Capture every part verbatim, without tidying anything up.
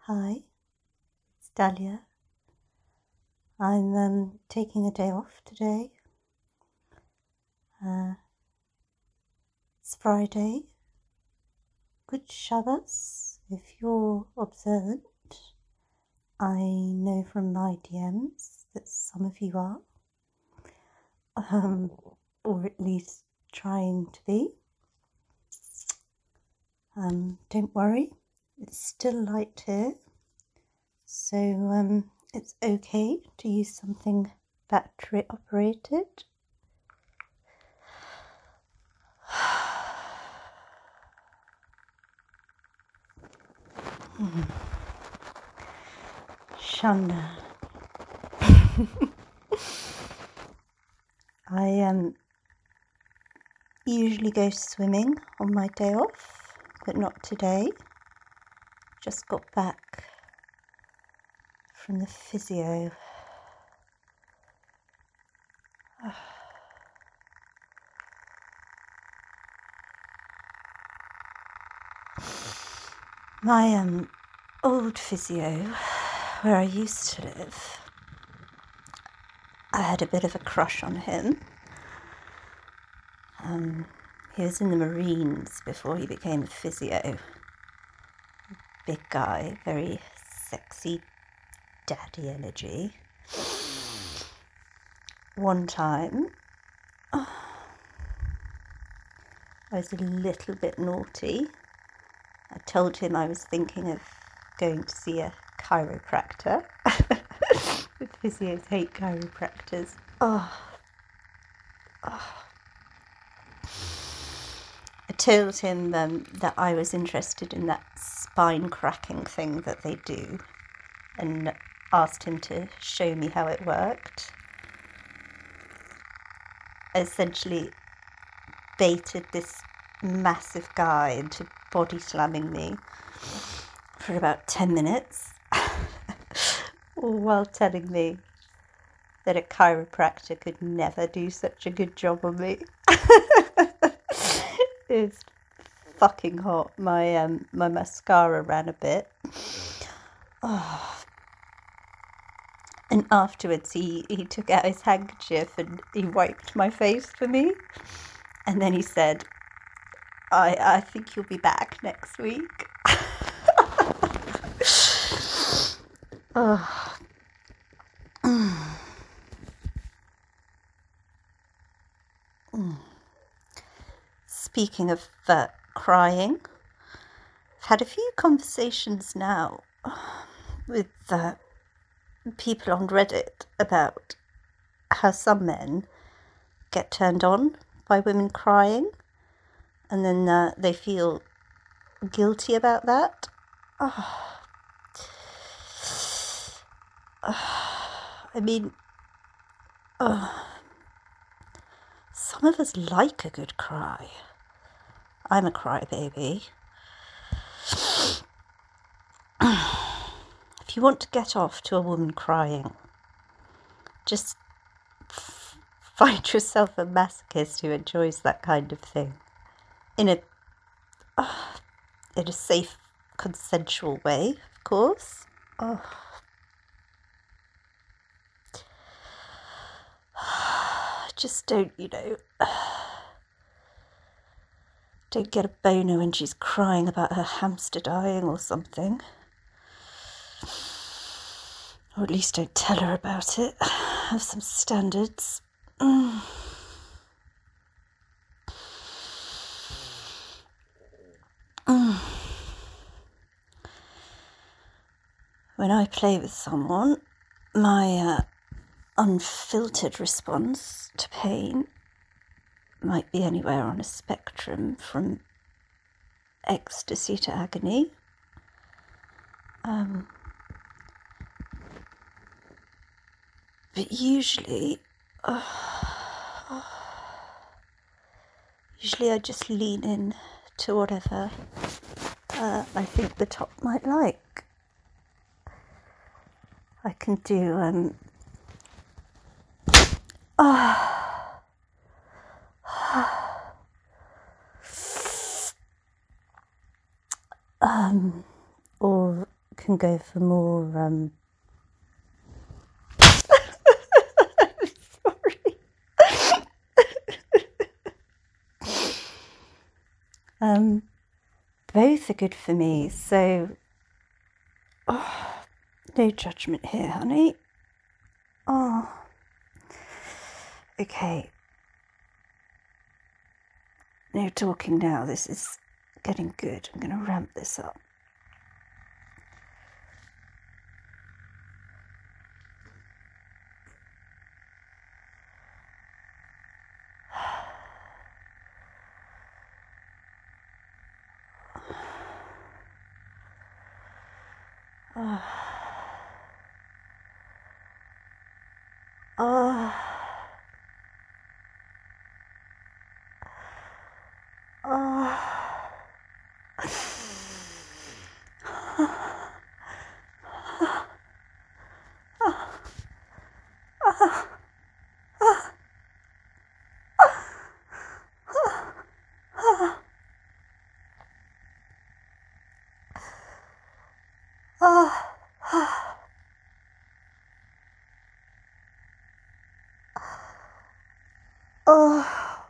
Hi, it's Dahlia. I'm um, taking a day off today. Uh, it's Friday. Good Shabbos, if you're observant. I know from my D Ms that some of you are, um, or at least trying to be. Um, don't worry, it's still light here, so um, it's okay to use something battery operated. Hmm. Shana. I um, usually go swimming on my day off, but not today. Just got back from the physio. My um, old physio, where I used to live, I had a bit of a crush on him. Um, he was in the Marines before he became a physio. Big guy, very sexy daddy energy. One time, I was a little bit naughty. I told him I was thinking of going to see a chiropractor. The physios hate chiropractors. Oh. oh. I told him um, that I was interested in that spine cracking thing that they do, and asked him to show me how it worked. I essentially baited this massive guy into body slamming me for about ten minutes while telling me that a chiropractor could never do such a good job on me. It's fucking hot. My um my mascara ran a bit. Oh. And afterwards he, he took out his handkerchief and he wiped my face for me. And then he said, I I think you'll be back next week. Oh. Mm. Mm. Speaking of uh, crying, I've had a few conversations now with uh, people on Reddit about how some men get turned on by women crying, and then uh, they feel guilty about that. Oh. I mean, oh. Some of us like a good cry. I'm a crybaby. If you want to get off to a woman crying, just f- find yourself a masochist who enjoys that kind of thing in a uh, in a safe, consensual way, of course. Oh. Just don't, you know, don't get a boner when she's crying about her hamster dying or something. Or at least don't tell her about it. Have some standards. Mm. Mm. When I play with someone, my uh, unfiltered response to pain might be anywhere on a spectrum from ecstasy to agony. Um, but usually, uh, usually I just lean in to whatever uh, I think the top might like. I can do um, uh, um, or can go for more, um... Sorry. um, both are good for me, so... Oh, no judgment here, honey. Oh. Okay. No talking now, this is getting good. I'm going to ramp this up. Oh. Oh. Oh. Oh.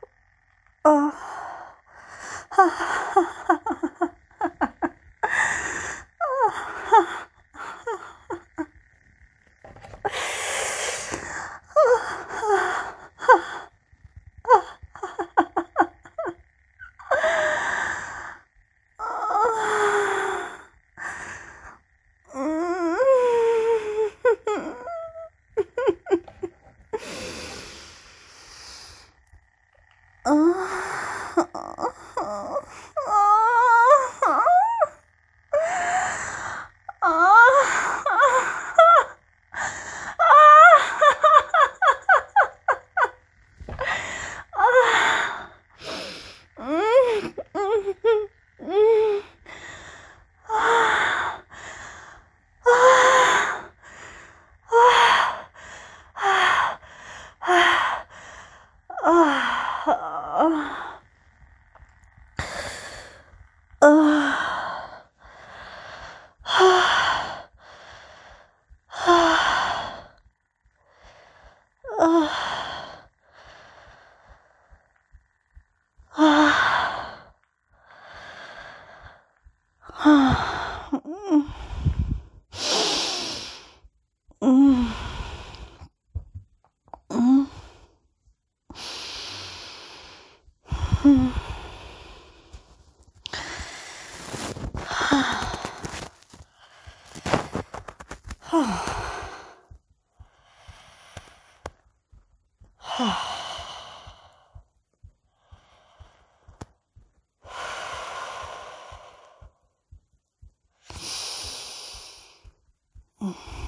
Oh. Mm.